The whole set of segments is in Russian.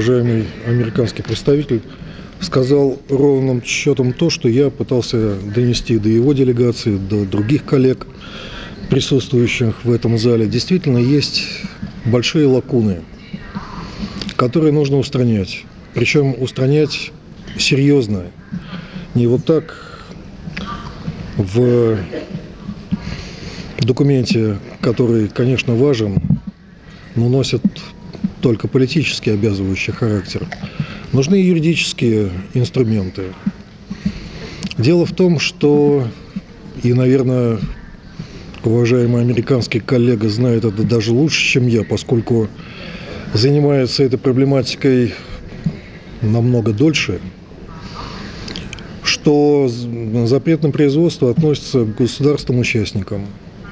уважаемый американский представитель сказал ровным счетом то, что я пытался донести до его делегации, до других коллег, присутствующих в этом зале. Действительно, есть большие лакуны, которые нужно устранять. Причем устранять серьезно. Не вот так в документе, который, конечно, важен, но носит только политически обязывающий характер. Нужны юридические инструменты. Дело в том, что, и, наверное, уважаемый американский коллега знает это даже лучше, чем я, поскольку занимается этой проблематикой намного дольше, что запрет на производство относится к государствам-участникам.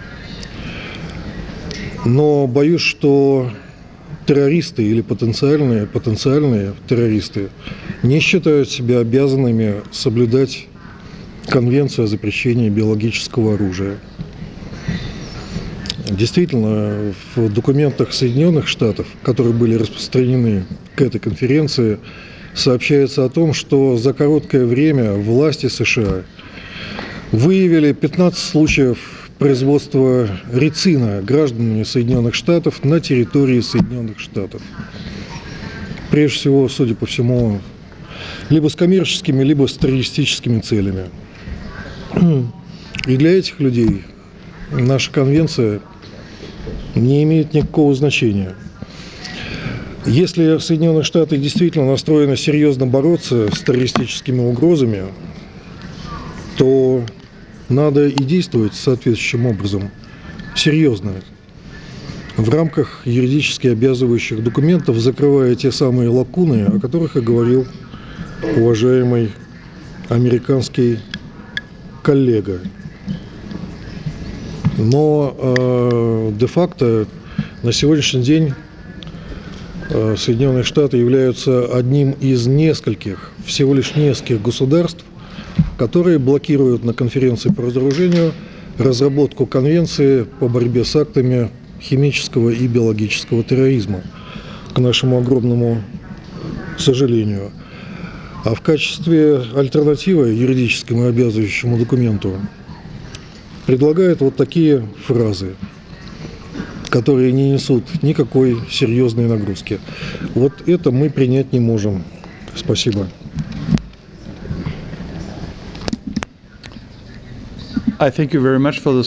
Но боюсь, что террористы или потенциальные террористы не считают себя обязанными соблюдать Конвенцию о запрещении биологического оружия. Действительно, в документах Соединенных Штатов, которые были распространены к этой конференции, сообщается о том, что за короткое время власти США выявили 15 случаев производства рицина гражданами Соединенных Штатов на территории Соединенных Штатов. Прежде всего, судя по всему, либо с коммерческими, либо с террористическими целями. И для этих людей наша конвенция не имеет никакого значения. Если Соединенные Штаты действительно настроены серьезно бороться с террористическими угрозами, то надо и действовать соответствующим образом, серьезно, в рамках юридически обязывающих документов, закрывая те самые лакуны, о которых и говорил уважаемый американский коллега. Но де-факто на сегодняшний день Соединенные Штаты являются одним из нескольких, всего лишь нескольких государств, которые блокируют на конференции по разоружению разработку конвенции по борьбе с актами химического и биологического терроризма, к нашему огромному сожалению. А в качестве альтернативы юридическому обязывающему документу предлагают вот такие фразы, которые не несут никакой серьезной нагрузки. Вот это мы принять не можем. Спасибо. I thank you very much for this